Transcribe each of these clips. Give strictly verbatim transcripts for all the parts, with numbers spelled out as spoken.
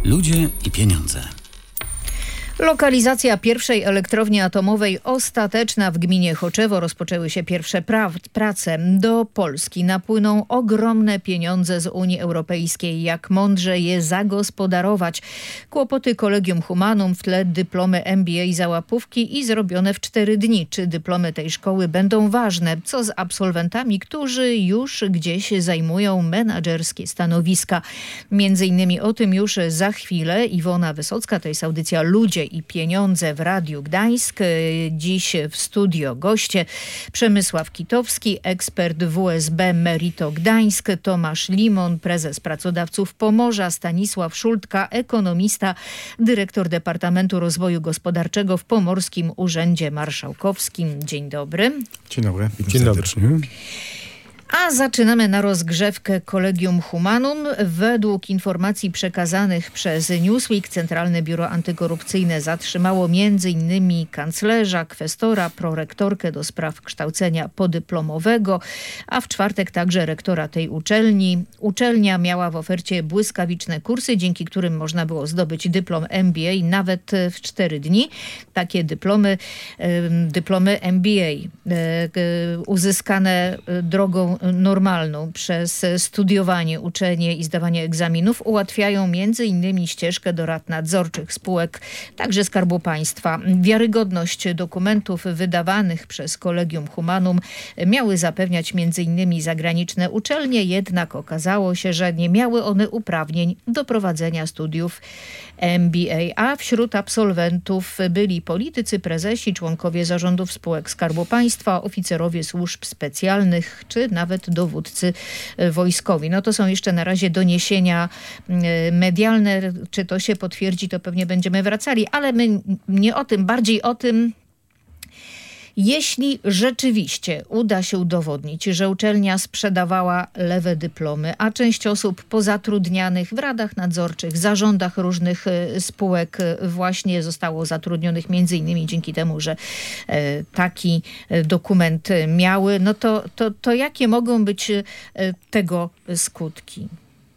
Ludzie i pieniądze. Lokalizacja pierwszej elektrowni atomowej ostateczna w gminie Choczewo. Rozpoczęły się pierwsze pra- prace. Do Polski napłyną ogromne pieniądze z Unii Europejskiej. Jak mądrze je zagospodarować? Kłopoty Collegium Humanum, w tle dyplomy M B A za łapówki i zrobione w cztery dni. Czy dyplomy tej szkoły będą ważne? Co z absolwentami, którzy już gdzieś zajmują menadżerskie stanowiska? Między innymi o tym już za chwilę. Iwona Wysocka, to jest audycja Ludzie i pieniądze w Radiu Gdańsk. Dziś w studio goście Przemysław Kitowski, ekspert W S B Merito Gdańsk, Tomasz Limon, prezes Pracodawców Pomorza, Stanisław Szultka, ekonomista, dyrektor Departamentu Rozwoju Gospodarczego w Pomorskim Urzędzie Marszałkowskim. Dzień dobry. Dzień dobry. Dzień dobry. A zaczynamy na rozgrzewkę Collegium Humanum. Według informacji przekazanych przez Newsweek Centralne Biuro Antykorupcyjne zatrzymało m.in. kanclerza, kwestora, prorektorkę do spraw kształcenia podyplomowego, a w czwartek także rektora tej uczelni. Uczelnia miała w ofercie błyskawiczne kursy, dzięki którym można było zdobyć dyplom M B A nawet w cztery dni. Takie dyplomy, dyplomy M B A uzyskane drogą normalną przez studiowanie, uczenie i zdawanie egzaminów ułatwiają między innymi ścieżkę do rad nadzorczych spółek, także Skarbu Państwa. Wiarygodność dokumentów wydawanych przez Collegium Humanum miały zapewniać między innymi zagraniczne uczelnie, jednak okazało się, że nie miały one uprawnień do prowadzenia studiów M B A, a wśród absolwentów byli politycy, prezesi, członkowie zarządów spółek Skarbu Państwa, oficerowie służb specjalnych, czy nawet dowódcy wojskowi. No to są jeszcze na razie doniesienia medialne. Czy to się potwierdzi, to pewnie będziemy wracali, ale my nie o tym, bardziej o tym, jeśli rzeczywiście uda się udowodnić, że uczelnia sprzedawała lewe dyplomy, a część osób pozatrudnianych w radach nadzorczych, zarządach różnych spółek właśnie zostało zatrudnionych między innymi dzięki temu, że taki dokument miały, no to, to, to jakie mogą być tego skutki?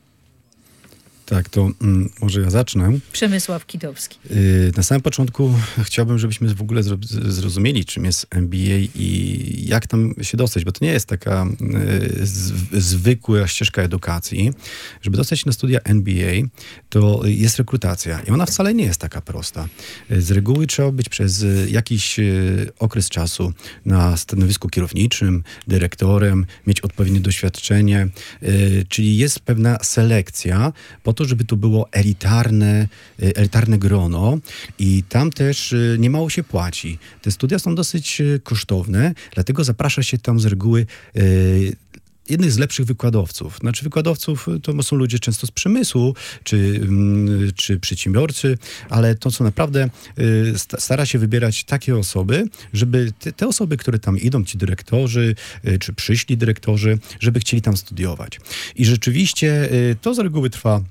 Tak, to mm, może ja zacznę. Przemysław Kitowski. Yy, na samym początku chciałbym, żebyśmy w ogóle zro- zrozumieli, czym jest M B A i jak tam się dostać, bo to nie jest taka yy, z- zwykła ścieżka edukacji. Żeby dostać się na studia M B A, to jest rekrutacja i ona wcale nie jest taka prosta. Yy, z reguły trzeba być przez jakiś yy, okres czasu na stanowisku kierowniczym, dyrektorem, mieć odpowiednie doświadczenie, yy, czyli jest pewna selekcja po to, żeby to było elitarne, elitarne grono i tam też niemało się płaci. Te studia są dosyć kosztowne, dlatego zaprasza się tam z reguły yy, jednych z lepszych wykładowców. Znaczy wykładowców to są ludzie często z przemysłu, czy, czy przedsiębiorcy, ale to, co naprawdę y, stara się wybierać takie osoby, żeby te, te osoby, które tam idą, ci dyrektorzy, y, czy przyszli dyrektorzy, żeby chcieli tam studiować. I rzeczywiście y, to z reguły trwa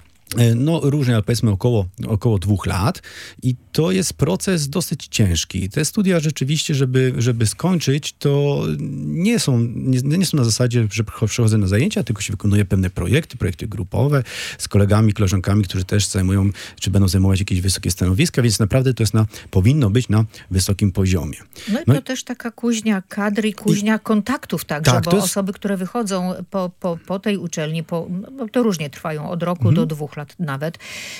no różnie, ale powiedzmy około, około dwóch lat i to jest proces dosyć ciężki. Te studia rzeczywiście, żeby, żeby skończyć, to nie są, nie, nie są na zasadzie, że przychodzę na zajęcia, tylko się wykonuje pewne projekty, projekty grupowe z kolegami, koleżankami, którzy też zajmują, czy będą zajmować jakieś wysokie stanowiska, więc naprawdę to jest na, powinno być na wysokim poziomie. No i no to i... też taka kuźnia kadry i kuźnia i... kontaktów także, tak, bo jest... osoby, które wychodzą po, po, po tej uczelni, po, no to różnie trwają od roku mhm. do dwóch lat nawet,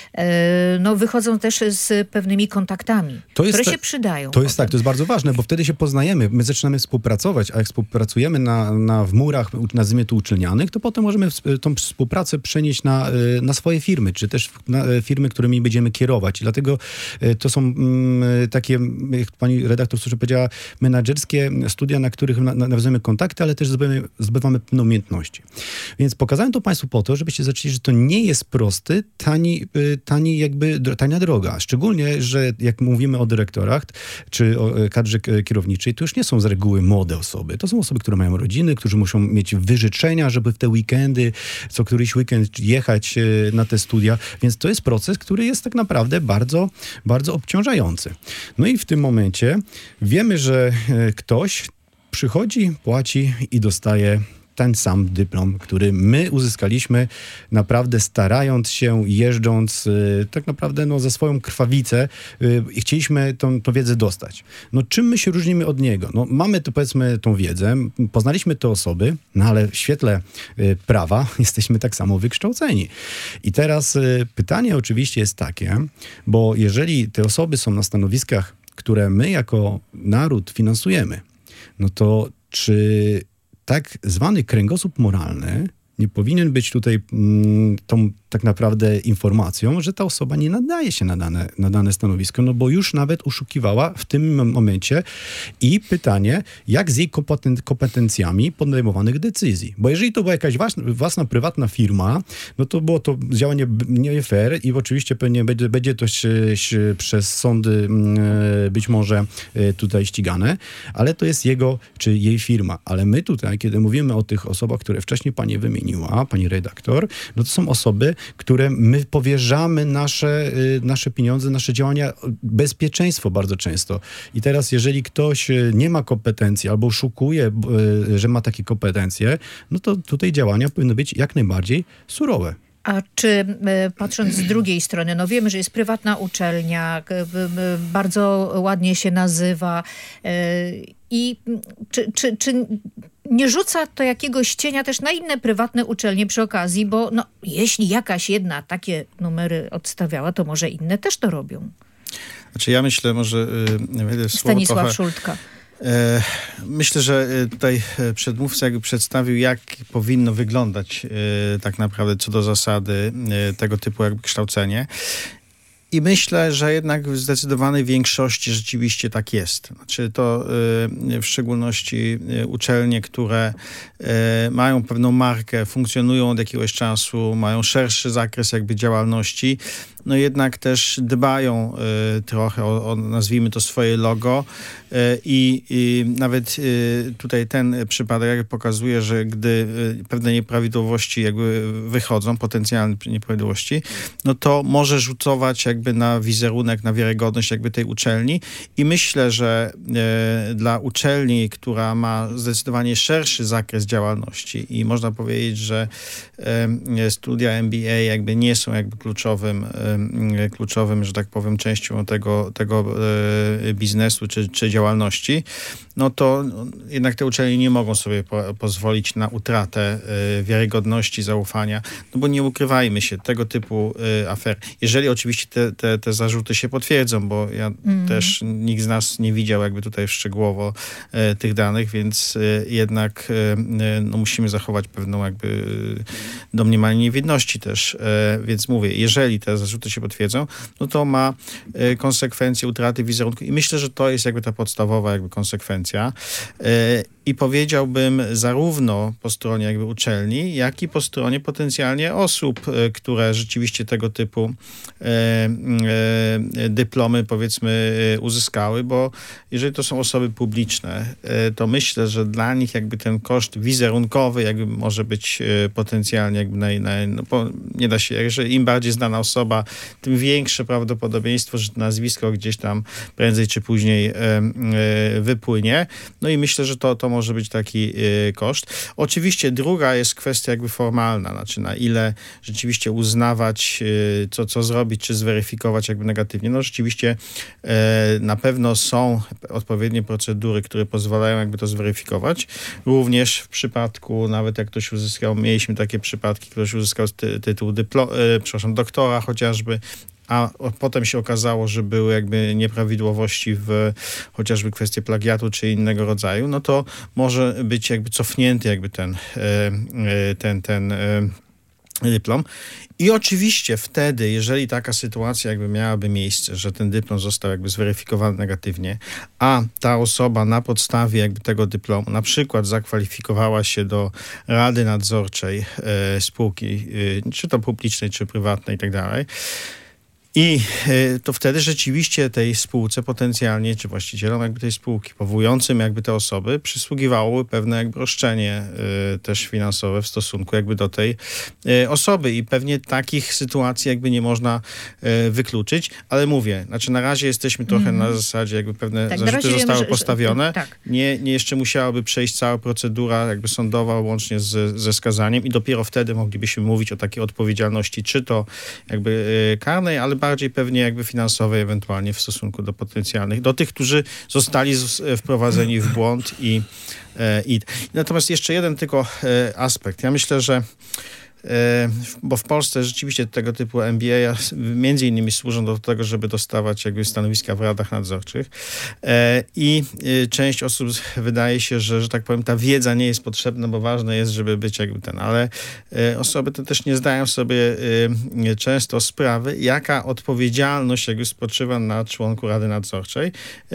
no wychodzą też z pewnymi kontaktami, to jest które się przydają. To jest tak, to jest bardzo ważne, bo wtedy się poznajemy, my zaczynamy współpracować, a jak współpracujemy na, na, w murach, nazwijmy to uczelnianych, to potem możemy tą współpracę przenieść na, na swoje firmy, czy też na firmy, którymi będziemy kierować. I dlatego to są mm, takie, jak pani redaktor słusznie powiedziała, menadżerskie studia, na których na, nawiązujemy kontakty, ale też zdobywamy, zdobywamy pewne umiejętności. Więc pokazałem to państwu po to, żebyście zaczęli, że to nie jest prosty, tani, tani jakby, tania droga. Szczególnie, że jak mówimy o dyrektorach, czy o kadrze kierowniczej, to już nie są z reguły młode osoby. To są osoby, które mają rodziny, którzy muszą mieć wyrzeczenia, żeby w te weekendy, co któryś weekend jechać na te studia. Więc to jest proces, który jest tak naprawdę bardzo, bardzo obciążający. No i w tym momencie wiemy, że ktoś przychodzi, płaci i dostaje ten sam dyplom, który my uzyskaliśmy naprawdę starając się, jeżdżąc y, tak naprawdę no, za swoją krwawicę y, i chcieliśmy tą, tą wiedzę dostać. No czym my się różnimy od niego? No mamy tu powiedzmy tą wiedzę, poznaliśmy te osoby, no ale w świetle y, prawa jesteśmy tak samo wykształceni. I teraz y, pytanie oczywiście jest takie, bo jeżeli te osoby są na stanowiskach, które my jako naród finansujemy, no to czy tak zwany kręgosłup moralny nie powinien być tutaj mm, tą tak naprawdę informacją, że ta osoba nie nadaje się na dane, na dane stanowisko, no bo już nawet oszukiwała w tym momencie i pytanie, jak z jej kompeten- kompetencjami podejmowanych decyzji. Bo jeżeli to była jakaś własna, własna prywatna firma, no to było to działanie nie fair i oczywiście pewnie będzie, będzie to się, się przez sądy e, być może e, tutaj ścigane, ale to jest jego czy jej firma. Ale my tutaj, kiedy mówimy o tych osobach, które wcześniej pani wymieniła, pani redaktor, no to są osoby, które my powierzamy nasze, nasze pieniądze, nasze działania, bezpieczeństwo bardzo często. I teraz, jeżeli ktoś nie ma kompetencji albo oszukuje, że ma takie kompetencje, no to tutaj działania powinny być jak najbardziej surowe. A czy patrząc z drugiej strony, no wiemy, że jest prywatna uczelnia, bardzo ładnie się nazywa i czy, czy, czy nie rzuca to jakiegoś cienia też na inne prywatne uczelnie przy okazji, bo no, jeśli jakaś jedna takie numery odstawiała, to może inne też to robią. Znaczy ja myślę, może... Yy, Stanisław trochę... Szultka. Myślę, że tutaj przedmówca jakby przedstawił, jak powinno wyglądać tak naprawdę co do zasady tego typu jakby kształcenie. I myślę, że jednak w zdecydowanej większości rzeczywiście tak jest. Znaczy to y, w szczególności y, uczelnie, które y, mają pewną markę, funkcjonują od jakiegoś czasu, mają szerszy zakres jakby działalności, no jednak też dbają y, trochę o, o, nazwijmy to, swoje logo y, i nawet y, tutaj ten przypadek pokazuje, że gdy y, pewne nieprawidłowości jakby wychodzą, potencjalne nieprawidłowości, no to może rzutować jakby na wizerunek, na wiarygodność jakby tej uczelni i myślę, że y, dla uczelni, która ma zdecydowanie szerszy zakres działalności i można powiedzieć, że y, studia M B A jakby nie są jakby kluczowym y, kluczowym, że tak powiem, częścią tego, tego e, biznesu czy, czy działalności, no to jednak te uczelnie nie mogą sobie po, pozwolić na utratę e, wiarygodności, zaufania, no bo nie ukrywajmy się, tego typu e, afer. Jeżeli oczywiście te, te, te zarzuty się potwierdzą, bo ja mm. też nikt z nas nie widział jakby tutaj szczegółowo e, tych danych, więc e, jednak e, no, musimy zachować pewną jakby domniemanie niewinności też. E, więc mówię, jeżeli te zarzuty się potwierdzą, no to ma e, konsekwencje utraty wizerunku i myślę, że to jest jakby ta podstawowa jakby konsekwencja. E, I powiedziałbym zarówno po stronie jakby uczelni, jak i po stronie potencjalnie osób, e, które rzeczywiście tego typu e, e, dyplomy powiedzmy uzyskały, bo jeżeli to są osoby publiczne, e, to myślę, że dla nich jakby ten koszt wizerunkowy jakby może być e, potencjalnie jakby naj, naj, no, po, nie da się, jeżeli im bardziej znana osoba, tym większe prawdopodobieństwo, że nazwisko gdzieś tam prędzej czy później e, e, wypłynie. No i myślę, że to, to może być taki e, koszt. Oczywiście druga jest kwestia jakby formalna, znaczy na ile rzeczywiście uznawać, e, co, co zrobić, czy zweryfikować jakby negatywnie. No rzeczywiście e, na pewno są odpowiednie procedury, które pozwalają jakby to zweryfikować. Również w przypadku, nawet jak ktoś uzyskał, mieliśmy takie przypadki, ktoś uzyskał ty, tytuł dyplo, e, przepraszam, doktora chociażby, a potem się okazało, że były jakby nieprawidłowości w chociażby kwestii plagiatu czy innego rodzaju, no to może być jakby cofnięty jakby ten, ten, ten dyplom. I oczywiście wtedy, jeżeli taka sytuacja jakby miałaby miejsce, że ten dyplom został jakby zweryfikowany negatywnie, a ta osoba na podstawie jakby tego dyplomu na przykład zakwalifikowała się do rady nadzorczej e, spółki, e, czy to publicznej, czy prywatnej i tak dalej, I to wtedy rzeczywiście tej spółce potencjalnie, czy właścicielom jakby tej spółki, powołującym jakby te osoby, przysługiwałoby pewne jakby roszczenie y, też finansowe w stosunku jakby do tej y, osoby i pewnie takich sytuacji jakby nie można y, wykluczyć, ale mówię, znaczy na razie jesteśmy trochę mm. na zasadzie jakby pewne tak, zarzuty wiemy, zostały że, postawione. że, tak. nie, nie jeszcze musiałaby przejść cała procedura jakby sądowa łącznie z, ze skazaniem i dopiero wtedy moglibyśmy mówić o takiej odpowiedzialności, czy to jakby y, karnej, ale bardziej pewnie jakby finansowej ewentualnie w stosunku do potencjalnych, do tych, którzy zostali z, wprowadzeni w błąd i, e, i... Natomiast jeszcze jeden tylko e, aspekt. Ja myślę, że bo w Polsce rzeczywiście tego typu M B A między innymi służą do tego, żeby dostawać jakby stanowiska w radach nadzorczych i część osób wydaje się, że, że tak powiem, ta wiedza nie jest potrzebna, bo ważne jest, żeby być jakby ten, ale osoby te też nie zdają sobie często sprawy, jaka odpowiedzialność jakby spoczywa na członku rady nadzorczej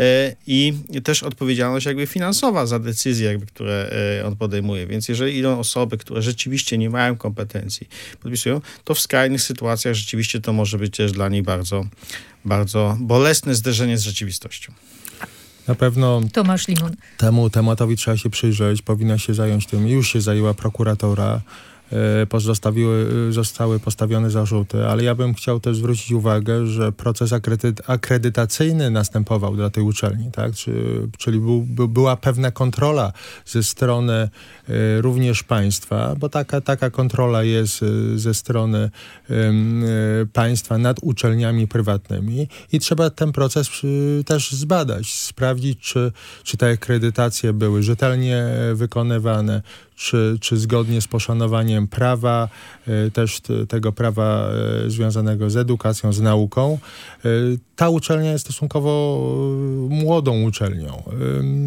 i też odpowiedzialność jakby finansowa za decyzje jakby, które on podejmuje. Więc jeżeli idą osoby, które rzeczywiście nie mają kompetencji, podpisują, to w skrajnych sytuacjach rzeczywiście to może być też dla nich bardzo, bardzo bolesne zderzenie z rzeczywistością. Na pewno Tomasz Limun. Temu tematowi trzeba się przyjrzeć, powinna się zająć tym. Już się zajęła prokuratora, pozostawiły, zostały postawione zarzuty, ale ja bym chciał też zwrócić uwagę, że proces akredyt, akredytacyjny następował dla tej uczelni, tak? Czy, czyli był, by, była pewna kontrola ze strony y, również państwa, bo taka, taka kontrola jest y, ze strony y, y, państwa nad uczelniami prywatnymi i trzeba ten proces y, też zbadać, sprawdzić, czy, czy te akredytacje były rzetelnie wykonywane, Czy, czy zgodnie z poszanowaniem prawa, y, też t, tego prawa y, związanego z edukacją, z nauką. Y, ta uczelnia jest stosunkowo y, młodą uczelnią. Y,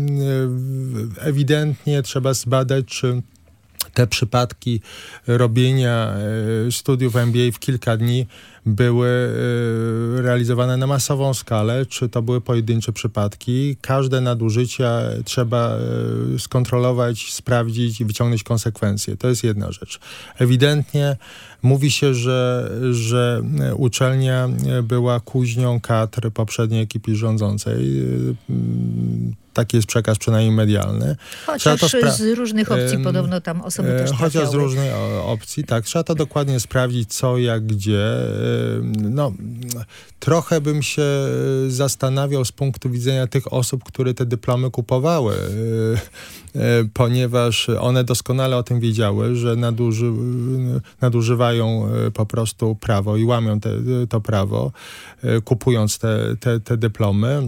y, ewidentnie trzeba zbadać, czy te przypadki robienia y, studiów M B A w kilka dni były y, realizowane na masową skalę, czy to były pojedyncze przypadki. Każde nadużycia trzeba y, skontrolować, sprawdzić i wyciągnąć konsekwencje. To jest jedna rzecz. Ewidentnie mówi się, że, że uczelnia była kuźnią kadr poprzedniej ekipy rządzącej. Y, y, Taki jest przekaz przynajmniej medialny. Chociaż spra- z różnych opcji um, podobno tam osoby też trafiały. Chociaż z różnych opcji, tak. Trzeba to dokładnie sprawdzić, co, jak, gdzie. No, trochę bym się zastanawiał z punktu widzenia tych osób, które te dyplomy kupowały, ponieważ one doskonale o tym wiedziały, że naduży, nadużywają po prostu prawo i łamią te, to prawo, kupując te, te, te dyplomy,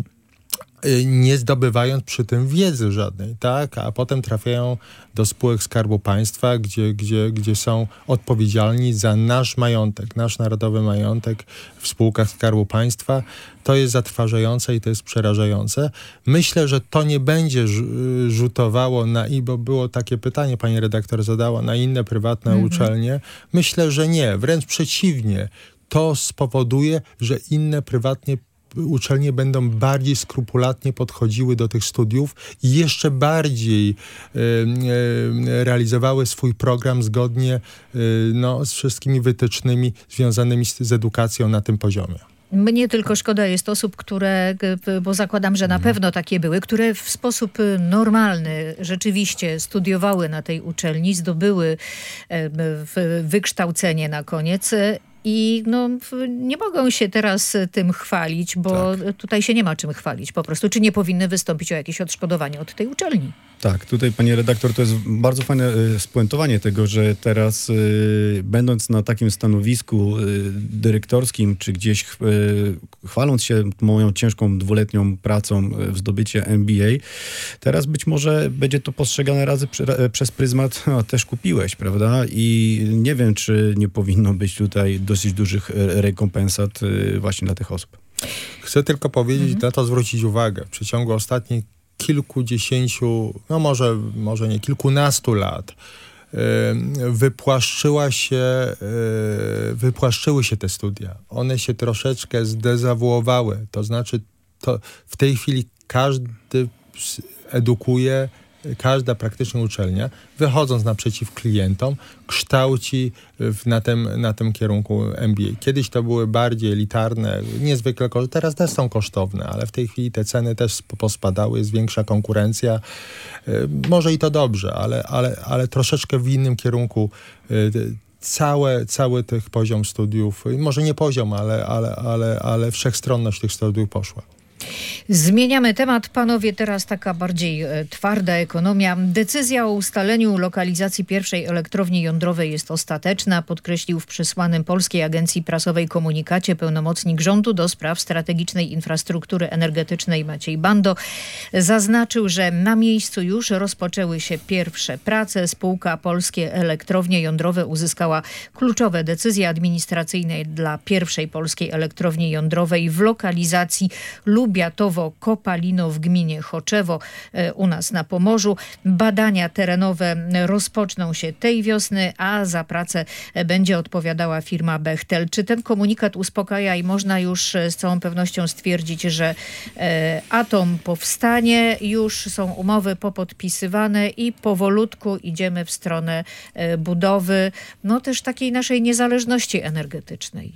nie zdobywając przy tym wiedzy żadnej, tak? A potem trafiają do spółek Skarbu Państwa, gdzie, gdzie, gdzie są odpowiedzialni za nasz majątek, nasz narodowy majątek w spółkach Skarbu Państwa. To jest zatrważające i to jest przerażające. Myślę, że to nie będzie rzutowało na, i bo było takie pytanie, pani redaktor zadała, na inne prywatne mhm. uczelnie. Myślę, że nie. Wręcz przeciwnie. To spowoduje, że inne prywatnie uczelnie będą bardziej skrupulatnie podchodziły do tych studiów i jeszcze bardziej y, y, realizowały swój program zgodnie y, no, z wszystkimi wytycznymi związanymi z, z edukacją na tym poziomie. Mnie tylko szkoda jest osób, które, bo zakładam, że na pewno takie były, które w sposób normalny rzeczywiście studiowały na tej uczelni, zdobyły wykształcenie na koniec i no, nie mogą się teraz tym chwalić, bo tak. tutaj się nie ma czym chwalić po prostu. Czy nie powinny wystąpić o jakieś odszkodowanie od tej uczelni? Tak, tutaj pani redaktor, to jest bardzo fajne y, spuentowanie tego, że teraz y, będąc na takim stanowisku y, dyrektorskim, czy gdzieś ch, y, chwaląc się moją ciężką dwuletnią pracą w zdobycie M B A, teraz być może będzie to postrzegane razy przy, przez pryzmat, a też kupiłeś, prawda? I nie wiem, czy nie powinno być tutaj dosyć dużych rekompensat y, właśnie dla tych osób. Chcę tylko powiedzieć, mhm. na to zwrócić uwagę. W przeciągu ostatnich kilkudziesięciu, no może, może nie, kilkunastu lat yy, wypłaszczyła się, yy, wypłaszczyły się te studia. One się troszeczkę zdezawuowały. To znaczy, to w tej chwili każdy edukuje każda praktycznie uczelnia, wychodząc naprzeciw klientom, kształci w, na, tym, na tym kierunku M B A. Kiedyś to były bardziej elitarne, niezwykle kosztowne, teraz też są kosztowne, ale w tej chwili te ceny też pospadały, jest większa konkurencja. Może i to dobrze, ale, ale, ale troszeczkę w innym kierunku Całe, cały tych poziom studiów, może nie poziom, ale, ale, ale, ale wszechstronność tych studiów poszła. Zmieniamy temat, panowie, teraz taka bardziej e, twarda ekonomia. Decyzja o ustaleniu lokalizacji pierwszej elektrowni jądrowej jest ostateczna, podkreślił w przesłanym Polskiej Agencji Prasowej komunikacie pełnomocnik rządu do spraw strategicznej infrastruktury energetycznej Maciej Bando. Zaznaczył, że na miejscu już rozpoczęły się pierwsze prace. Spółka Polskie Elektrownie Jądrowe uzyskała kluczowe decyzje administracyjne dla pierwszej polskiej elektrowni jądrowej w lokalizacji Lubiatowo-Kopalino w gminie Choczewo u nas na Pomorzu. Badania terenowe rozpoczną się tej wiosny, a za pracę będzie odpowiadała firma Bechtel. Czy ten komunikat uspokaja i można już z całą pewnością stwierdzić, że e, atom powstanie, już są umowy popodpisywane i powolutku idziemy w stronę e, budowy, no też takiej naszej niezależności energetycznej?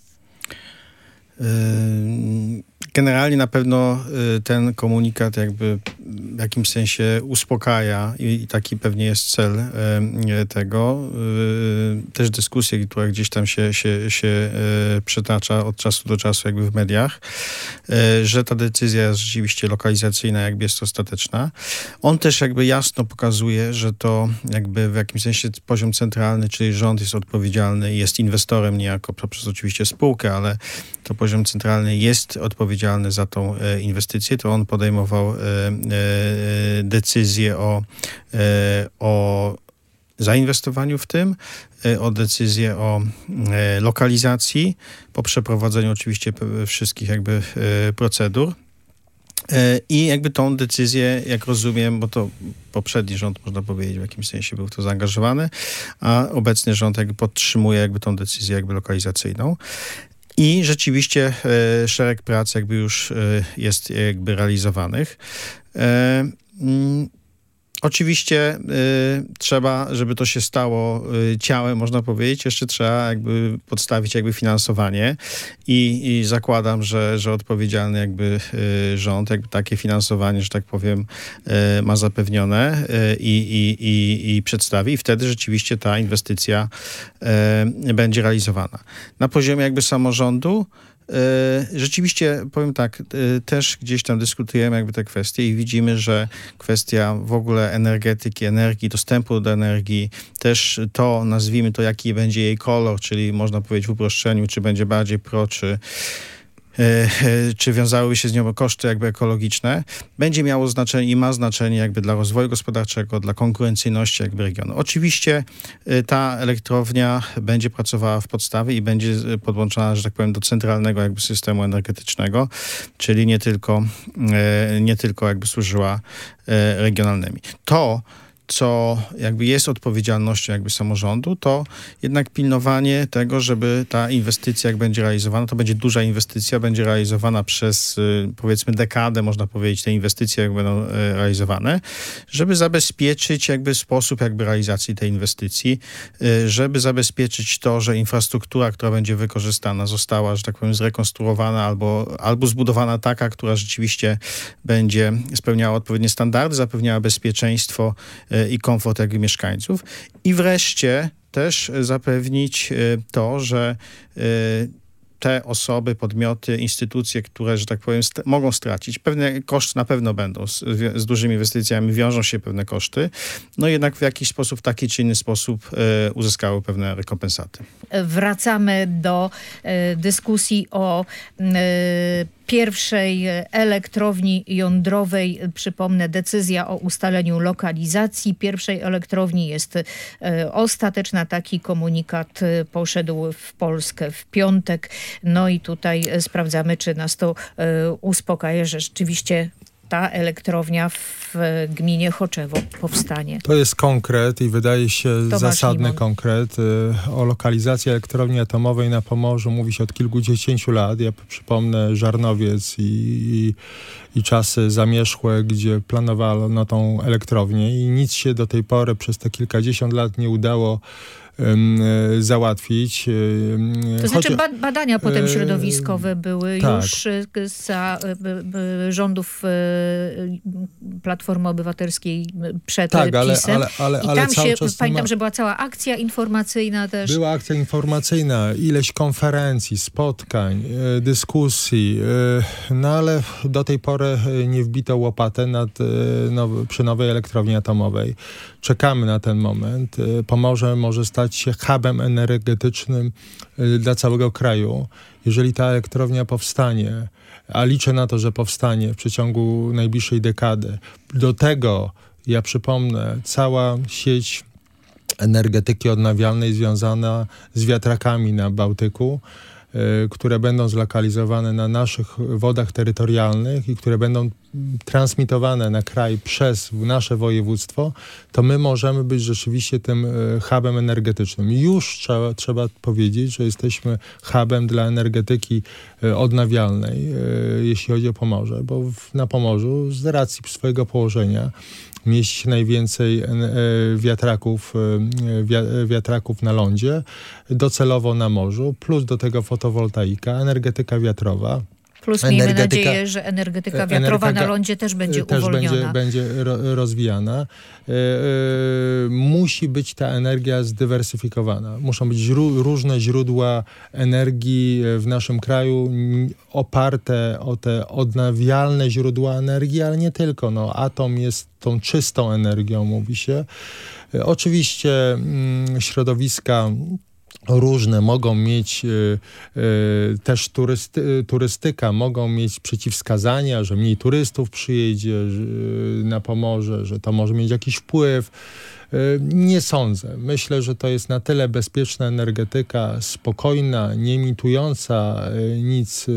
Generalnie na pewno ten komunikat jakby w jakimś sensie uspokaja i taki pewnie jest cel tego. Też dyskusje, która gdzieś tam się, się, się przetacza od czasu do czasu jakby w mediach, że ta decyzja jest rzeczywiście lokalizacyjna, jakby jest ostateczna. On też jakby jasno pokazuje, że to jakby w jakimś sensie poziom centralny, czyli rząd jest odpowiedzialny, jest inwestorem niejako poprzez oczywiście spółkę, ale to poziom centralny jest odpowiedzialny za tą e, inwestycję, to on podejmował e, e, decyzję o, e, o zainwestowaniu w tym, e, o decyzję o e, lokalizacji, po przeprowadzeniu oczywiście p- wszystkich jakby e, procedur. E, I jakby tą decyzję, jak rozumiem, bo to poprzedni rząd, można powiedzieć, w jakimś sensie był w to zaangażowany, a obecny rząd jakby podtrzymuje jakby tą decyzję jakby lokalizacyjną. I rzeczywiście e, szereg prac jakby już e, jest jakby realizowanych. E, mm, Oczywiście y, trzeba, żeby to się stało y, ciałem, można powiedzieć, jeszcze trzeba jakby podstawić jakby finansowanie i, i zakładam, że, że odpowiedzialny jakby y, rząd jakby takie finansowanie, że tak powiem, y, ma zapewnione y, i, i, i przedstawi i wtedy rzeczywiście ta inwestycja y, będzie realizowana. Na poziomie jakby samorządu rzeczywiście, powiem tak, też gdzieś tam dyskutujemy jakby te kwestie i widzimy, że kwestia w ogóle energetyki, energii, dostępu do energii, też to, nazwijmy to, jaki będzie jej kolor, czyli można powiedzieć w uproszczeniu, czy będzie bardziej pro, czy czy wiązały się z nią koszty jakby ekologiczne, będzie miało znaczenie i ma znaczenie jakby dla rozwoju gospodarczego, dla konkurencyjności jakby regionu. Oczywiście ta elektrownia będzie pracowała w podstawie i będzie podłączona, że tak powiem, do centralnego jakby systemu energetycznego, czyli nie tylko, nie tylko jakby służyła regionalnymi. To, co jakby jest odpowiedzialnością jakby samorządu, to jednak pilnowanie tego, żeby ta inwestycja, jak będzie realizowana, to będzie duża inwestycja, będzie realizowana przez powiedzmy dekadę, można powiedzieć, te inwestycje jak będą realizowane, żeby zabezpieczyć jakby sposób jakby realizacji tej inwestycji, żeby zabezpieczyć to, że infrastruktura, która będzie wykorzystana, została, że tak powiem, zrekonstruowana albo, albo zbudowana taka, która rzeczywiście będzie spełniała odpowiednie standardy, zapewniała bezpieczeństwo i komfort jakby mieszkańców. I wreszcie też zapewnić to, że te osoby, podmioty, instytucje, które, że tak powiem, st- mogą stracić. Pewne koszty na pewno będą. Z, z dużymi inwestycjami wiążą się pewne koszty. No jednak w jakiś sposób, taki czy inny sposób e, uzyskały pewne rekompensaty. Wracamy do e, dyskusji o e, pierwszej elektrowni jądrowej. Przypomnę, decyzja o ustaleniu lokalizacji pierwszej elektrowni jest e, ostateczna. Taki komunikat poszedł w Polskę w piątek. No i tutaj sprawdzamy, czy nas to e, uspokaja, że rzeczywiście ta elektrownia w gminie Choczewo powstanie. To jest konkret i wydaje się Tomasz zasadny Limon. konkret. O lokalizacji elektrowni atomowej na Pomorzu mówi się od kilkudziesięciu lat. Ja przypomnę Żarnowiec i, i, i czasy zamierzchłe, gdzie planowano tą elektrownię i nic się do tej pory przez te kilkadziesiąt lat nie udało załatwić. To znaczy Choć, badania potem środowiskowe były tak. już za rządów Platformy Obywatelskiej przed tak, ale, PiS-em. ale, ale, I ale tam cały się, czas pamiętam, ma... że była cała akcja informacyjna też. Była akcja informacyjna, ileś konferencji, spotkań, y, dyskusji, y, no ale do tej pory nie wbito łopatę nad, y, now, przy nowej elektrowni atomowej. Czekamy na ten moment. Y, Pomorze może stać się hubem energetycznym y, dla całego kraju. Jeżeli ta elektrownia powstanie, a liczę na to, że powstanie w przeciągu najbliższej dekady, do tego, ja przypomnę, cała sieć energetyki odnawialnej związana z wiatrakami na Bałtyku, y, które będą zlokalizowane na naszych wodach terytorialnych i które będą transmitowane na kraj przez nasze województwo, to my możemy być rzeczywiście tym y, hubem energetycznym. Już trzeba, trzeba powiedzieć, że jesteśmy hubem dla energetyki y, odnawialnej, y, jeśli chodzi o Pomorze, bo w, na Pomorzu z racji swojego położenia mieści się najwięcej wiatraków, wiatraków na lądzie, docelowo na morzu, plus do tego fotowoltaika, energetyka wiatrowa. Plus miejmy nadzieję, że energetyka wiatrowa na lądzie też będzie też uwolniona. Będzie, będzie ro, rozwijana. E, e, musi być ta energia zdywersyfikowana. Muszą być źró, różne źródła energii w naszym kraju oparte o te odnawialne źródła energii, ale nie tylko. No, atom jest tą czystą energią, mówi się. E, oczywiście mm, środowiska różne mogą mieć y, y, też turysty, turystyka, mogą mieć przeciwwskazania, że mniej turystów przyjedzie że, y, na Pomorze, że to może mieć jakiś wpływ. Y, nie sądzę. Myślę, że to jest na tyle bezpieczna energetyka, spokojna, nie emitująca y, nic y,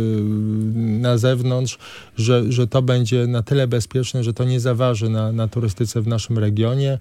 na zewnątrz, że, że to będzie na tyle bezpieczne, że to nie zaważy na, na turystyce w naszym regionie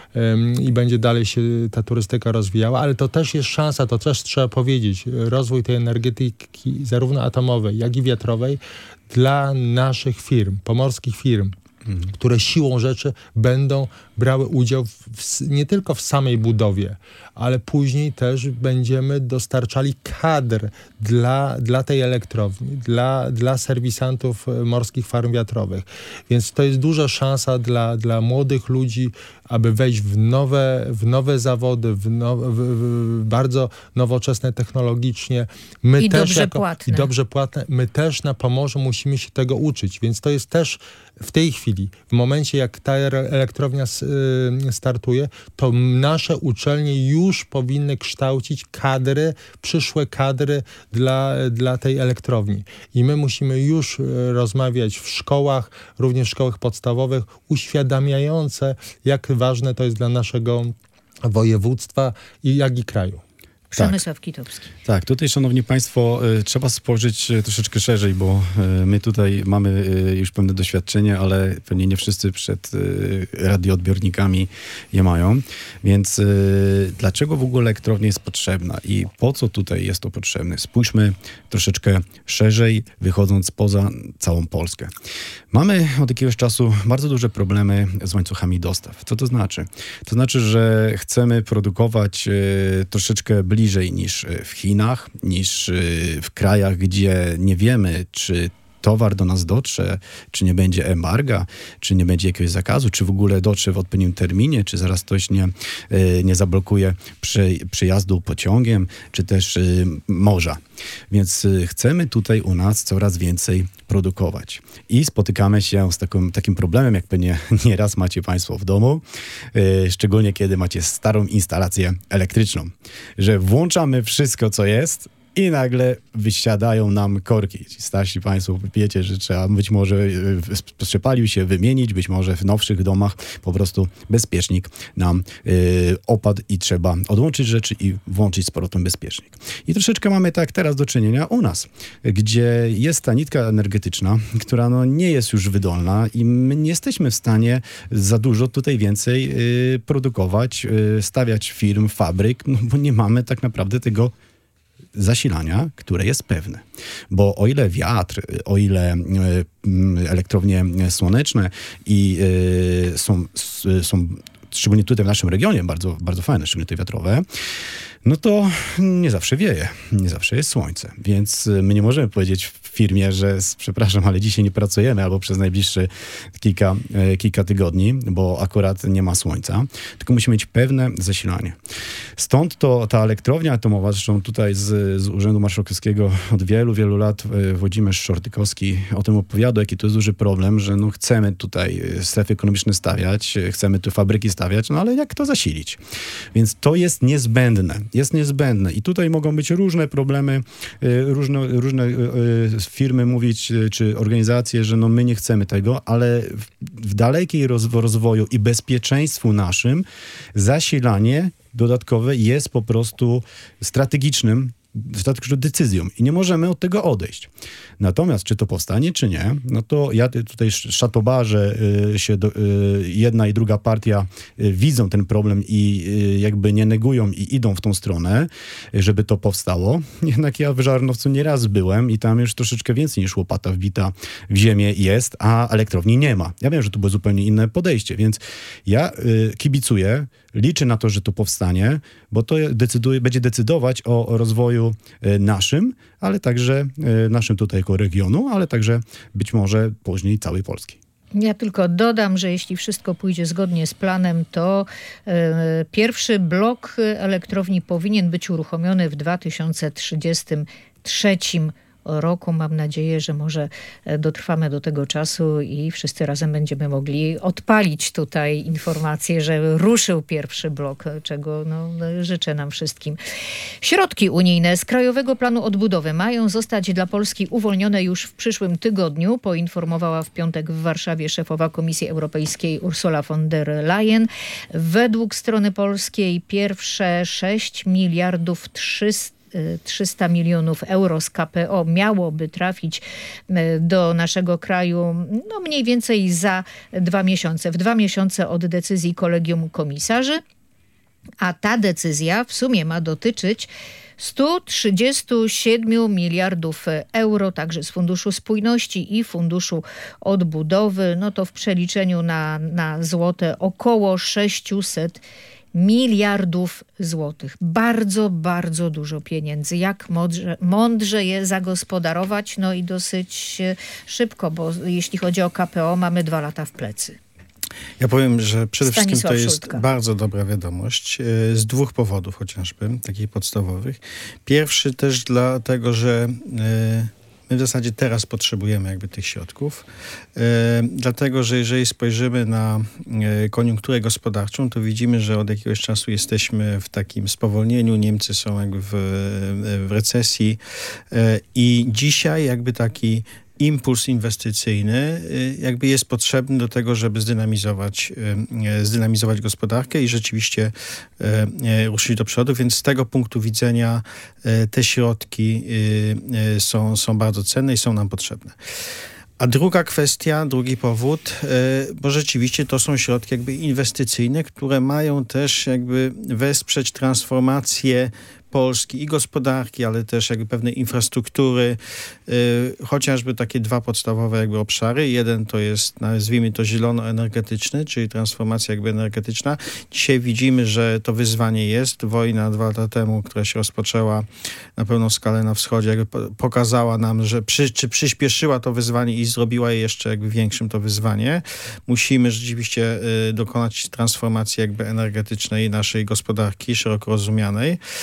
y, i będzie dalej się ta turystyka rozwijała, ale to też jest szansa, to też trzeba powiedzieć, rozwój tej energetyki zarówno atomowej, jak i wiatrowej dla naszych firm, pomorskich firm, mhm. które siłą rzeczy będą brały udział w, w, nie tylko w samej budowie, ale później też będziemy dostarczali kadr dla, dla tej elektrowni, dla, dla serwisantów morskich farm wiatrowych. Więc to jest duża szansa dla, dla młodych ludzi, aby wejść w nowe, w nowe zawody, w, now, w, w bardzo nowoczesne technologicznie. My I też dobrze jako, płatne. I dobrze płatne. My też na Pomorzu musimy się tego uczyć. Więc to jest też w tej chwili, w momencie jak ta elektrownia startuje, to nasze uczelnie już powinny kształcić kadry, przyszłe kadry dla, dla tej elektrowni. I my musimy już rozmawiać w szkołach, również w szkołach podstawowych, uświadamiające, jak ważne to jest dla naszego województwa i jak i kraju. Przemysław Kitowski. Tak, tutaj, szanowni państwo, y, trzeba spojrzeć y, troszeczkę szerzej, bo y, my tutaj mamy y, już pewne doświadczenie, ale pewnie nie wszyscy przed y, radioodbiornikami je mają. Więc y, dlaczego w ogóle elektrownia jest potrzebna i po co tutaj jest to potrzebne? Spójrzmy troszeczkę szerzej, wychodząc poza całą Polskę. Mamy od jakiegoś czasu bardzo duże problemy z łańcuchami dostaw. Co to znaczy? To znaczy, że chcemy produkować y, troszeczkę bliżej niż w Chinach, niż w krajach, gdzie nie wiemy, czy towar do nas dotrze, czy nie będzie embarga, czy nie będzie jakiegoś zakazu, czy w ogóle dotrze w odpowiednim terminie, czy zaraz ktoś nie, nie zablokuje przy, przyjazdu pociągiem, czy też morza. Więc chcemy tutaj u nas coraz więcej produkować. I spotykamy się z taką, takim problemem, jak pewnie nieraz macie państwo w domu, yy, szczególnie kiedy macie starą instalację elektryczną, że włączamy wszystko, co jest, i nagle wysiadają nam korki. Ci starsi państwo wiecie, że trzeba być może przepalił się wymienić, być może w nowszych domach po prostu bezpiecznik nam y, opadł i trzeba odłączyć rzeczy i włączyć z powrotem bezpiecznik. I troszeczkę mamy tak teraz do czynienia u nas, gdzie jest ta nitka energetyczna, która no nie jest już wydolna i my nie jesteśmy w stanie za dużo tutaj więcej y, produkować, y, stawiać firm, fabryk, no bo nie mamy tak naprawdę tego zasilania, które jest pewne. Bo o ile wiatr, o ile y, elektrownie słoneczne i y, są, są szczególnie tutaj w naszym regionie bardzo, bardzo fajne, szczególnie te wiatrowe, no to nie zawsze wieje, nie zawsze jest słońce. Więc my nie możemy powiedzieć w firmie, że przepraszam, ale dzisiaj nie pracujemy albo przez najbliższe kilka, kilka tygodni, bo akurat nie ma słońca, tylko musimy mieć pewne zasilanie. Stąd to ta elektrownia atomowa, zresztą tutaj z, z Urzędu Marszałkowskiego od wielu, wielu lat Włodzimierz Szortykowski o tym opowiada, jaki to jest duży problem, że no chcemy tutaj strefy ekonomiczne stawiać, chcemy tu fabryki stawiać, no ale jak to zasilić? Więc to jest niezbędne. Jest niezbędne. I tutaj mogą być różne problemy, różne, różne firmy mówić, czy organizacje, że no my nie chcemy tego, ale w, w dalekiej roz, rozwoju i bezpieczeństwu naszym zasilanie dodatkowe jest po prostu strategicznym strategiczną decyzją i nie możemy od tego odejść. Natomiast czy to powstanie, czy nie, no to ja tutaj szatobarze y, się do, y, jedna i druga partia y, widzą ten problem i y, jakby nie negują i idą w tą stronę, y, żeby to powstało. Jednak ja w Żarnowcu nieraz byłem i tam już troszeczkę więcej niż łopata wbita w ziemię jest, a elektrowni nie ma. Ja wiem, że to było zupełnie inne podejście, więc ja y, kibicuję, liczę na to, że to powstanie, bo to decyduje, będzie decydować o, o rozwoju y, naszym, ale także y, naszym tutaj jako regionu, ale także być może później całej Polski. Ja tylko dodam, że jeśli wszystko pójdzie zgodnie z planem, to y, pierwszy blok elektrowni powinien być uruchomiony w dwa tysiące trzydziestym trzecim roku. Mam nadzieję, że może dotrwamy do tego czasu i wszyscy razem będziemy mogli odpalić tutaj informację, że ruszył pierwszy blok, czego no, życzę nam wszystkim. Środki unijne z Krajowego Planu Odbudowy mają zostać dla Polski uwolnione już w przyszłym tygodniu, poinformowała w piątek w Warszawie szefowa Komisji Europejskiej Ursula von der Leyen. Według strony polskiej pierwsze sześć miliardów trzysta milionów euro z K P O miałoby trafić do naszego kraju no mniej więcej za dwa miesiące. W dwa miesiące od decyzji Kolegium Komisarzy, a ta decyzja w sumie ma dotyczyć sto trzydzieści siedem miliardów euro, także z Funduszu Spójności i Funduszu Odbudowy. No to w przeliczeniu na, na złote około sześćset miliardów złotych. Bardzo, bardzo dużo pieniędzy. Jak mądrze, mądrze je zagospodarować, no i dosyć szybko, bo jeśli chodzi o K P O, mamy dwa lata w plecy. Ja powiem, że przede Stanisław wszystkim to jest Szultka. bardzo dobra wiadomość z dwóch powodów chociażby, takich podstawowych. Pierwszy też dlatego, że my w zasadzie teraz potrzebujemy jakby tych środków, e, dlatego, że jeżeli spojrzymy na e, koniunkturę gospodarczą, to widzimy, że od jakiegoś czasu jesteśmy w takim spowolnieniu, Niemcy są jakby w, w recesji e, i dzisiaj jakby taki impuls inwestycyjny jakby jest potrzebny do tego, żeby zdynamizować, zdynamizować gospodarkę i rzeczywiście ruszyć do przodu, więc z tego punktu widzenia te środki są, są bardzo cenne i są nam potrzebne. A druga kwestia, drugi powód, bo rzeczywiście to są środki jakby inwestycyjne, które mają też jakby wesprzeć transformację Polski i gospodarki, ale też jakby pewnej infrastruktury, yy, chociażby takie dwa podstawowe jakby obszary. Jeden to jest, nazwijmy to zielono-energetyczny, czyli transformacja jakby energetyczna. Dzisiaj widzimy, że to wyzwanie jest. Wojna dwa lata temu, która się rozpoczęła na pełną skalę na wschodzie, jakby pokazała nam, że przy, czy przyspieszyła to wyzwanie i zrobiła je jeszcze jakby większym to wyzwanie. Musimy rzeczywiście yy, dokonać transformacji jakby energetycznej naszej gospodarki, szeroko rozumianej. Yy,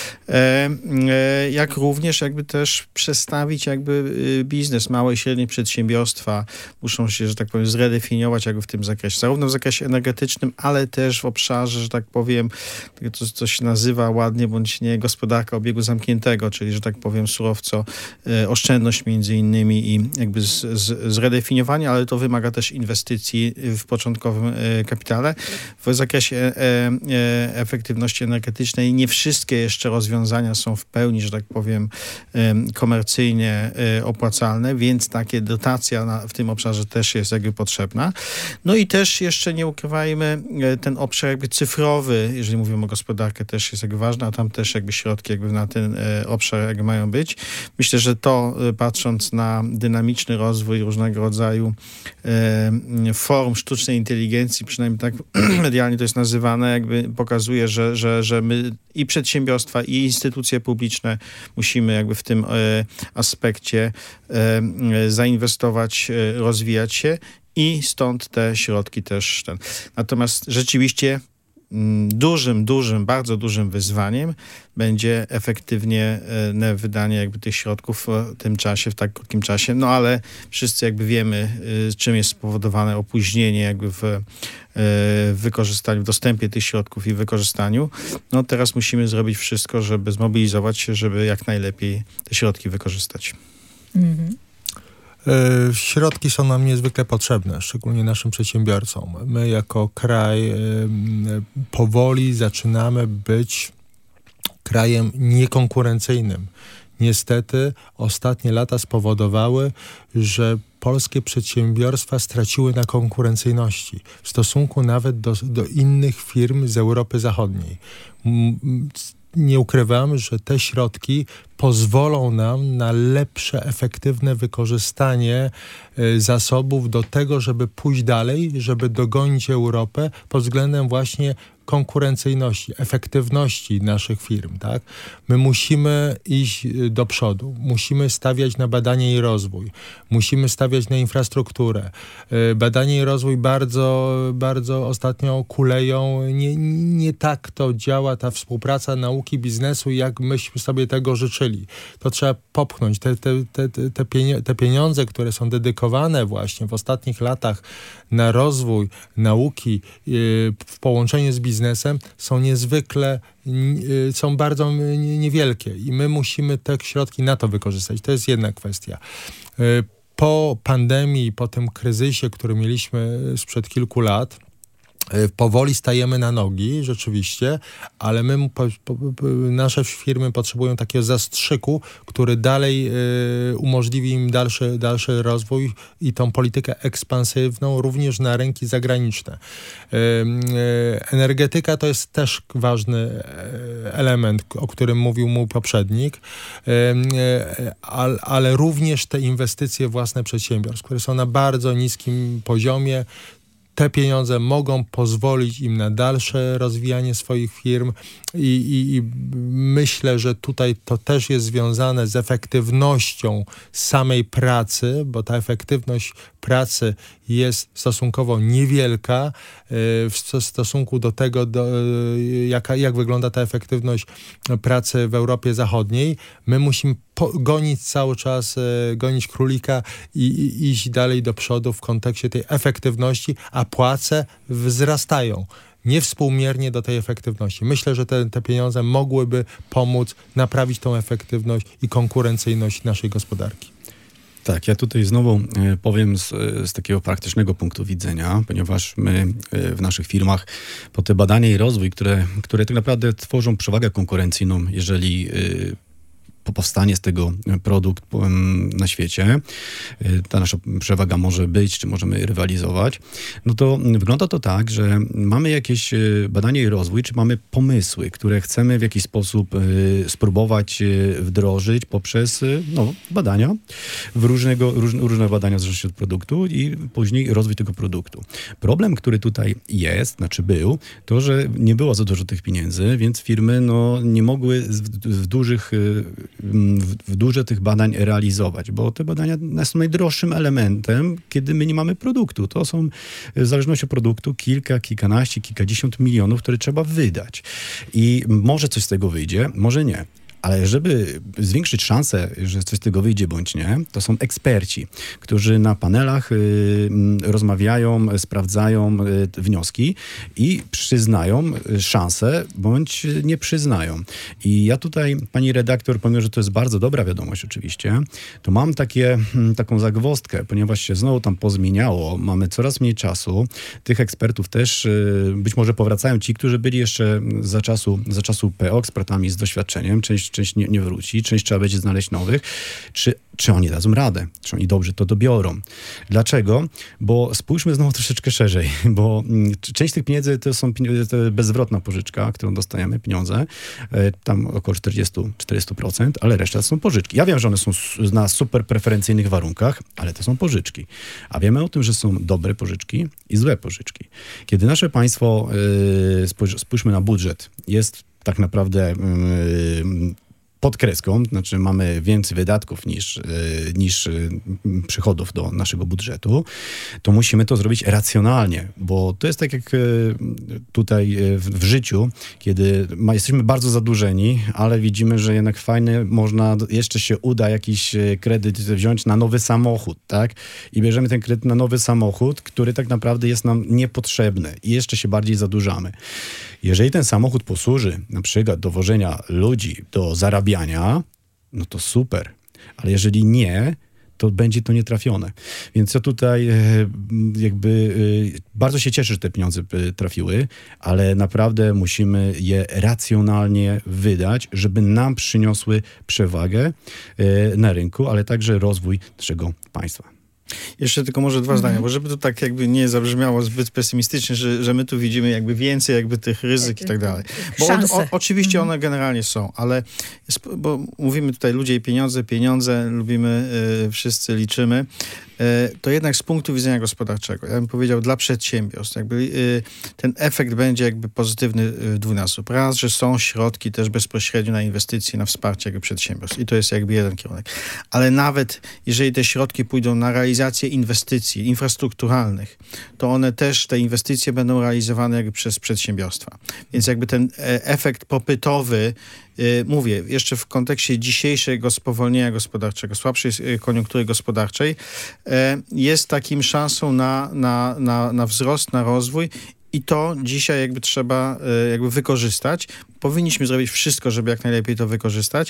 jak również jakby też przestawić jakby biznes, małe i średnie przedsiębiorstwa muszą się, że tak powiem, zredefiniować jakby w tym zakresie, zarówno w zakresie energetycznym, ale też w obszarze, że tak powiem, to, co się nazywa ładnie bądź nie, gospodarka obiegu zamkniętego, czyli, że tak powiem, surowco, oszczędność między innymi i jakby z, z, zredefiniowania, ale to wymaga też inwestycji w początkowym kapitale. W zakresie e, e, efektywności energetycznej nie wszystkie jeszcze rozwiązania są w pełni, że tak powiem, e, komercyjnie e, opłacalne, więc takie dotacja na, w tym obszarze też jest jakby potrzebna. No i też jeszcze nie ukrywajmy, e, ten obszar jakby cyfrowy, jeżeli mówimy o gospodarce, też jest jakby ważny, a tam też jakby środki jakby na ten e, obszar jakby mają być. Myślę, że to e, patrząc na dynamiczny rozwój różnego rodzaju e, form sztucznej inteligencji, przynajmniej tak medialnie to jest nazywane, jakby pokazuje, że, że, że my i przedsiębiorstwa, i instytucje publiczne musimy jakby w tym e, aspekcie e, zainwestować, e, rozwijać się i stąd te środki też ten. Natomiast rzeczywiście dużym, dużym, bardzo dużym wyzwaniem będzie efektywnie wydanie jakby tych środków w tym czasie, w tak krótkim czasie. No ale wszyscy jakby wiemy, czym jest spowodowane opóźnienie jakby w wykorzystaniu, w dostępie tych środków i wykorzystaniu. No teraz musimy zrobić wszystko, żeby zmobilizować się, żeby jak najlepiej te środki wykorzystać. Mhm. Środki są nam niezwykle potrzebne, szczególnie naszym przedsiębiorcom. My jako kraj powoli zaczynamy być krajem niekonkurencyjnym. Niestety ostatnie lata spowodowały, że polskie przedsiębiorstwa straciły na konkurencyjności w stosunku nawet do, do innych firm z Europy Zachodniej. Nie ukrywam, że te środki pozwolą nam na lepsze, efektywne wykorzystanie y, zasobów do tego, żeby pójść dalej, żeby dogonić Europę pod względem właśnie konkurencyjności, efektywności naszych firm, tak? My musimy iść do przodu, musimy stawiać na badanie i rozwój, musimy stawiać na infrastrukturę. Badanie i rozwój bardzo, bardzo ostatnio kuleją. Nie, nie tak to działa ta współpraca nauki, biznesu, jak myśmy sobie tego życzyli. To trzeba popchnąć. Te, te, te, te, pienio- te pieniądze, które są dedykowane właśnie w ostatnich latach na rozwój nauki yy, w połączeniu z biznesem są niezwykle, yy, są bardzo niewielkie i my musimy te środki na to wykorzystać. To jest jedna kwestia. Yy, po pandemii, po tym kryzysie, który mieliśmy sprzed kilku lat, powoli stajemy na nogi, rzeczywiście, ale my, po, po, nasze firmy potrzebują takiego zastrzyku, który dalej y, umożliwi im dalszy, dalszy rozwój i tą politykę ekspansywną również na rynki zagraniczne. Y, y, energetyka to jest też ważny element, o którym mówił mój poprzednik, y, y, al, ale również te inwestycje własne przedsiębiorstw, które są na bardzo niskim poziomie. Te pieniądze mogą pozwolić im na dalsze rozwijanie swoich firm i, i, i myślę, że tutaj to też jest związane z efektywnością samej pracy, bo ta efektywność pracy jest stosunkowo niewielka w stosunku do tego, do, jaka, jak wygląda ta efektywność pracy w Europie Zachodniej. My musimy po, gonić cały czas, gonić królika i, i iść dalej do przodu w kontekście tej efektywności, a płace wzrastają niewspółmiernie do tej efektywności. Myślę, że te, te pieniądze mogłyby pomóc naprawić tą efektywność i konkurencyjność naszej gospodarki. Tak, ja tutaj znowu powiem z, z takiego praktycznego punktu widzenia, ponieważ my w naszych firmach po te badania i rozwój, które, które tak naprawdę tworzą przewagę konkurencyjną, jeżeli powstanie z tego produkt na świecie, ta nasza przewaga może być, czy możemy rywalizować, no to wygląda to tak, że mamy jakieś badanie i rozwój, czy mamy pomysły, które chcemy w jakiś sposób spróbować wdrożyć poprzez no, badania, w różnego, róż, różne badania w zależności od produktu i później rozwój tego produktu. Problem, który tutaj jest, znaczy był, to, że nie było za dużo tych pieniędzy, więc firmy no, nie mogły w, w dużych W, w duże tych badań realizować, bo te badania są najdroższym elementem, kiedy my nie mamy produktu. To są w zależności od produktu kilka, kilkanaście, kilkadziesiąt milionów, które trzeba wydać. I może coś z tego wyjdzie, może nie. Ale żeby zwiększyć szansę, że coś z tego wyjdzie bądź nie, to są eksperci, którzy na panelach y, rozmawiają, sprawdzają y, wnioski i przyznają szansę bądź nie przyznają. I ja tutaj, pani redaktor, pomimo, że to jest bardzo dobra wiadomość oczywiście, to mam takie, taką zagwozdkę, ponieważ się znowu tam pozmieniało, mamy coraz mniej czasu. Tych ekspertów też y, być może powracają ci, którzy byli jeszcze za czasu, za czasu P O, ekspertami z doświadczeniem. Część, część nie, nie wróci, część trzeba będzie znaleźć nowych. Czy, czy oni dadzą radę? Czy oni dobrze to dobiorą? Dlaczego? Bo spójrzmy znowu troszeczkę szerzej, bo część tych pieniędzy to są to bezzwrotna pożyczka, którą dostajemy, pieniądze, tam około czterdzieści do czterdziestu procent, ale reszta to są pożyczki. Ja wiem, że one są na super preferencyjnych warunkach, ale to są pożyczki. A wiemy o tym, że są dobre pożyczki i złe pożyczki. Kiedy nasze państwo, yy, spójrzmy na budżet, jest tak naprawdę yy, pod kreską, znaczy mamy więcej wydatków niż, niż przychodów do naszego budżetu, to musimy to zrobić racjonalnie, bo to jest tak jak tutaj w, w życiu, kiedy ma, jesteśmy bardzo zadłużeni, ale widzimy, że jednak fajnie można, jeszcze się uda jakiś kredyt wziąć na nowy samochód, tak? I bierzemy ten kredyt na nowy samochód, który tak naprawdę jest nam niepotrzebny i jeszcze się bardziej zadłużamy. Jeżeli ten samochód posłuży na przykład do wożenia ludzi, do zarabiania, no to super. Ale jeżeli nie, to będzie to nietrafione. Więc ja tutaj jakby bardzo się cieszę, że te pieniądze trafiły, ale naprawdę musimy je racjonalnie wydać, żeby nam przyniosły przewagę na rynku, ale także rozwój naszego państwa. Jeszcze tylko może dwa mm. zdania, bo żeby to tak jakby nie zabrzmiało zbyt pesymistycznie, że, że my tu widzimy jakby więcej jakby tych ryzyk i tak dalej. Bo o, o, oczywiście one generalnie są, ale bo mówimy tutaj ludzie i pieniądze, pieniądze lubimy, y, wszyscy liczymy, y, to jednak z punktu widzenia gospodarczego, ja bym powiedział dla przedsiębiorstw, jakby y, ten efekt będzie jakby pozytywny w dwójnasób. Raz, że są środki też bezpośrednio na inwestycje, na wsparcie jakby przedsiębiorstw i to jest jakby jeden kierunek. Ale nawet jeżeli te środki pójdą na realizację inwestycji infrastrukturalnych, to one też, te inwestycje będą realizowane jakby przez przedsiębiorstwa. Więc jakby ten efekt popytowy, yy, mówię, jeszcze w kontekście dzisiejszego spowolnienia gospodarczego, słabszej koniunktury gospodarczej, yy, jest takim szansą na, na, na, na wzrost, na rozwój. I to dzisiaj jakby trzeba yy, jakby wykorzystać. Powinniśmy zrobić wszystko, żeby jak najlepiej to wykorzystać.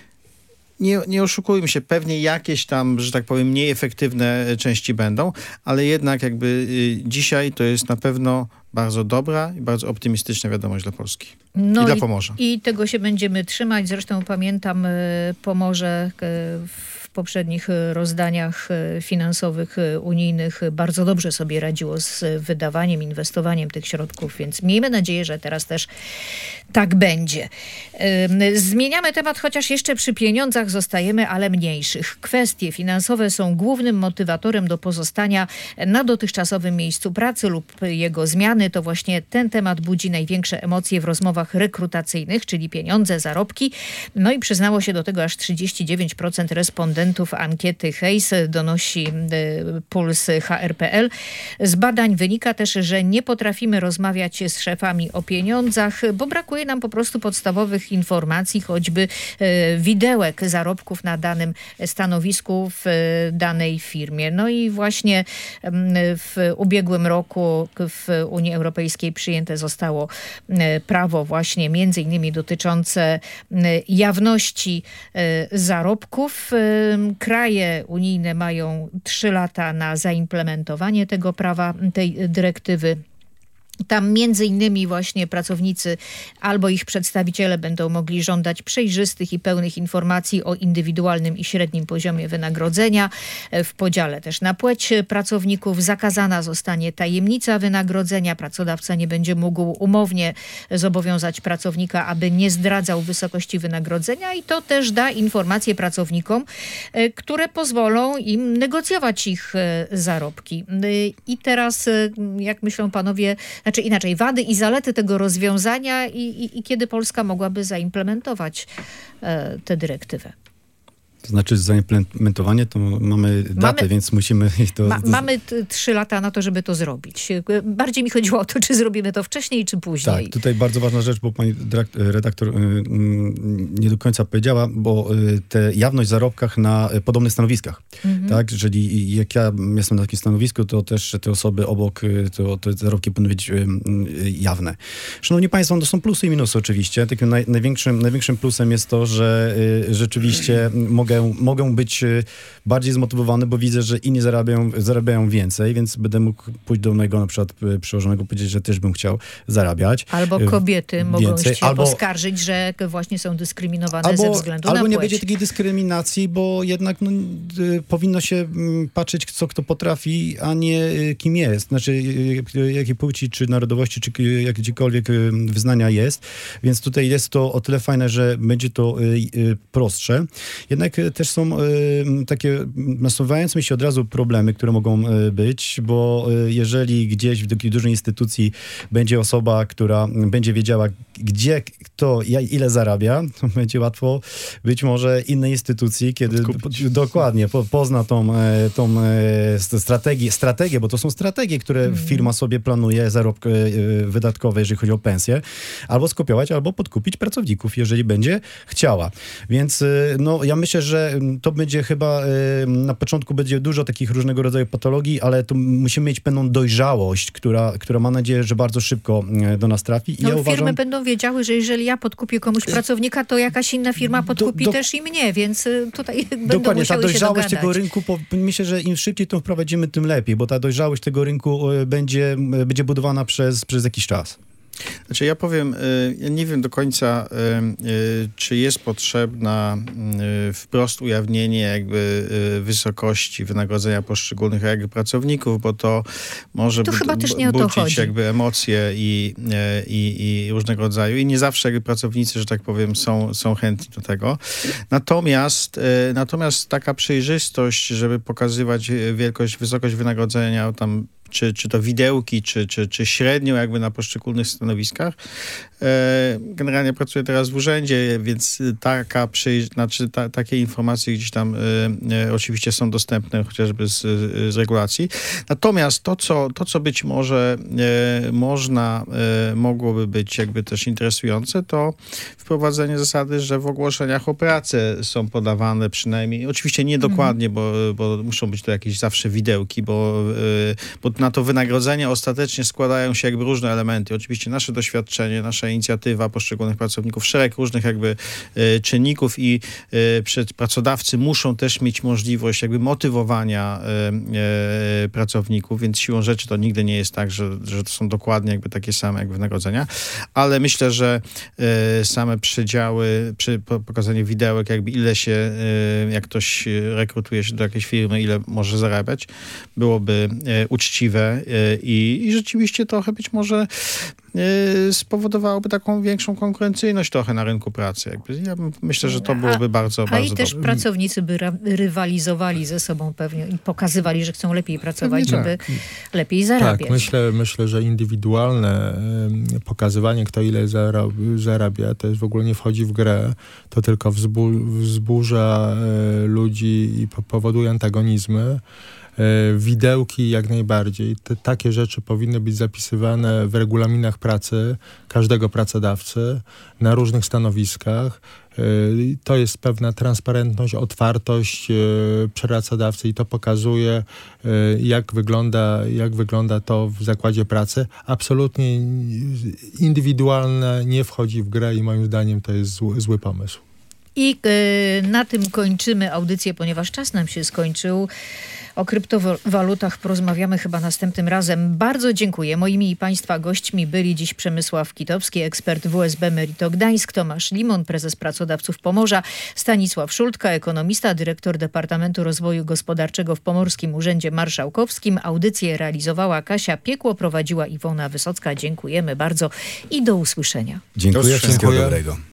Nie, nie oszukujmy się, pewnie jakieś tam, że tak powiem, mniej efektywne części będą, ale jednak jakby y, dzisiaj to jest na pewno bardzo dobra i bardzo optymistyczna wiadomość dla Polski no i dla Pomorza. I, I tego się będziemy trzymać. Zresztą pamiętam y, Pomorze y, w poprzednich rozdaniach finansowych unijnych bardzo dobrze sobie radziło z wydawaniem, inwestowaniem tych środków, więc miejmy nadzieję, że teraz też tak będzie. Zmieniamy temat, chociaż jeszcze przy pieniądzach zostajemy, ale mniejszych. Kwestie finansowe są głównym motywatorem do pozostania na dotychczasowym miejscu pracy lub jego zmiany. To właśnie ten temat budzi największe emocje w rozmowach rekrutacyjnych, czyli pieniądze, zarobki. No i przyznało się do tego aż trzydzieści dziewięć procent respondentów ankiety Hejs, donosi Puls H R kropka P L. Z badań wynika też, że nie potrafimy rozmawiać z szefami o pieniądzach, bo brakuje nam po prostu podstawowych informacji, choćby widełek zarobków na danym stanowisku w danej firmie. No i właśnie w ubiegłym roku w Unii Europejskiej przyjęte zostało prawo właśnie między innymi dotyczące jawności zarobków. Kraje unijne mają trzy lata na zaimplementowanie tego prawa, tej dyrektywy. Tam między innymi właśnie pracownicy albo ich przedstawiciele będą mogli żądać przejrzystych i pełnych informacji o indywidualnym i średnim poziomie wynagrodzenia. W podziale też na płeć pracowników zakazana zostanie tajemnica wynagrodzenia. Pracodawca nie będzie mógł umownie zobowiązać pracownika, aby nie zdradzał wysokości wynagrodzenia i to też da informacje pracownikom, które pozwolą im negocjować ich zarobki. I teraz, jak myślą panowie, znaczy inaczej, wady i zalety tego rozwiązania i, i, i kiedy Polska mogłaby zaimplementować e, tę dyrektywę? To znaczy zaimplementowanie to mamy datę, Mamy- więc musimy to... Ma, mamy t- trzy lata na to, żeby to zrobić. Bardziej mi chodziło o to, czy zrobimy to wcześniej, czy później. Tak, tutaj bardzo ważna rzecz, bo pani dyrak- redaktor y, y, nie do końca powiedziała, bo y, te jawność w zarobkach na y, podobnych stanowiskach. Mhm. Tak, jeżeli jak ja jestem na takim stanowisku, to też te osoby obok, y, to te zarobki powinny być y, y, jawne. Szanowni Państwo, to są plusy i minusy oczywiście. Takim naj, największym, największym plusem jest to, że y, rzeczywiście mogę, mogę być y, bardziej zmotywowany, bo widzę, że inni zarabiają, zarabiają więcej, więc będę mógł pójść do mojego na przykład y, przełożonego, powiedzieć, że też bym chciał zarabiać. Albo Y, kobiety mogą więcej, się albo- poskarżyć, że właśnie są dyskryminowane ze Albo, względu albo na nie płeć. będzie takiej dyskryminacji, bo jednak no, y, powinno się mm, patrzeć, co kto potrafi, a nie y, kim jest. Znaczy, y, y, jakiej płci, czy narodowości, czy y, jakiegokolwiek y, wyznania jest. Więc tutaj jest to o tyle fajne, że będzie to y, y, prostsze. Jednak y, też są y, takie nasuwające mi się od razu problemy, które mogą y, być, bo y, jeżeli gdzieś w takiej dużej instytucji będzie osoba, która będzie wiedziała, gdzie, kto, ja- ile zarabia, to będzie łatwo być może innej instytucji, kiedy Odkupić. po, dokładnie po, pozna tą, e, tą e, st- strategię, strategię, bo to są strategie, które firma sobie planuje, zarobki e, wydatkowe, jeżeli chodzi o pensję, albo skopiować, albo podkupić pracowników, jeżeli będzie chciała. Więc e, no, ja myślę, że mm, to będzie chyba e, na początku będzie dużo takich różnego rodzaju patologii, ale tu musimy mieć pewną dojrzałość, która, która mam nadzieję, że bardzo szybko e, do nas trafi. I No, ja firmy uważam, będą wiedziały, że jeżeli ja podkupię komuś pracownika, to jakaś inna firma podkupi do- też i mnie, więc y, tutaj będą Dokładnie, ta musiały się dojrzałość dogadać. tego rynku, po, myślę, że im szybciej to wprowadzimy, tym lepiej, bo ta dojrzałość tego rynku e, będzie, e, będzie budowana przez, przez jakiś czas. Znaczy ja powiem, y, ja nie wiem do końca, y, y, czy jest potrzebna y, wprost ujawnienie jakby y, wysokości wynagrodzenia poszczególnych jakby pracowników, bo to może To bud- chyba też nie o to budzić chodzi. jakby emocje i, y, i, i różnego rodzaju. I nie zawsze jakby pracownicy, że tak powiem, są, są chętni do tego. Natomiast, y, natomiast taka przejrzystość, żeby pokazywać y, wielkość, wysokość wynagrodzenia tam czy, czy to widełki, czy, czy, czy średnio jakby na poszczególnych stanowiskach. E, generalnie pracuję teraz w urzędzie, więc taka przyj- znaczy ta, takie informacje gdzieś tam e, e, oczywiście są dostępne chociażby z, z regulacji. Natomiast to, co, to, co być może e, można, e, mogłoby być jakby też interesujące, to wprowadzenie zasady, że w ogłoszeniach o pracę są podawane przynajmniej, oczywiście nie dokładnie, bo, bo muszą być to jakieś zawsze widełki, bo, e, bo na to wynagrodzenie ostatecznie składają się jakby różne elementy. Oczywiście nasze doświadczenie, nasza inicjatywa poszczególnych pracowników, szereg różnych jakby e, czynników i e, przed pracodawcy muszą też mieć możliwość jakby motywowania e, e, pracowników, więc siłą rzeczy to nigdy nie jest tak, że, że to są dokładnie jakby takie same jak wynagrodzenia, ale myślę, że e, same przedziały, przy po- pokazanie widełek, jakby ile się, e, jak ktoś rekrutuje się do jakiejś firmy, ile może zarabiać, byłoby e, uczciwe e, i, i rzeczywiście trochę być może e, spowodowałoby taką większą konkurencyjność trochę na rynku pracy. Jakby. Ja bym- myślę, że to byłoby bardzo, A bardzo i też dobre. pracownicy by ra- rywalizowali ze sobą pewnie i pokazywali, że chcą lepiej pracować, Pewnie żeby lepiej zarabiać. Tak, myślę, myślę, że indywidualne em, pokazywanie, kto ile zara- zarabia, to jest w ogóle nie wchodzi w grę, to tylko wzbu- wzburza e, ludzi i po- powoduje antagonizmy. E, Widełki jak najbardziej. Te, takie rzeczy powinny być zapisywane w regulaminach pracy każdego pracodawcy na różnych stanowiskach. E, To jest pewna transparentność, otwartość e, pracodawcy i to pokazuje, e, jak wygląda, jak wygląda to w zakładzie pracy. Absolutnie indywidualne nie wchodzi w grę i moim zdaniem to jest zły, zły pomysł. I y, na tym kończymy audycję, ponieważ czas nam się skończył. O kryptowalutach porozmawiamy chyba następnym razem. Bardzo dziękuję. Moimi i Państwa gośćmi byli dziś Przemysław Kitowski, ekspert W S B Merito Gdańsk, Tomasz Limon, prezes Pracodawców Pomorza, Stanisław Szultka, ekonomista, dyrektor Departamentu Rozwoju Gospodarczego w Pomorskim Urzędzie Marszałkowskim. Audycję realizowała Kasia Piekło, prowadziła Iwona Wysocka. Dziękujemy bardzo i do usłyszenia. Dziękuję, Dziękuję. wszystkiego dobrego.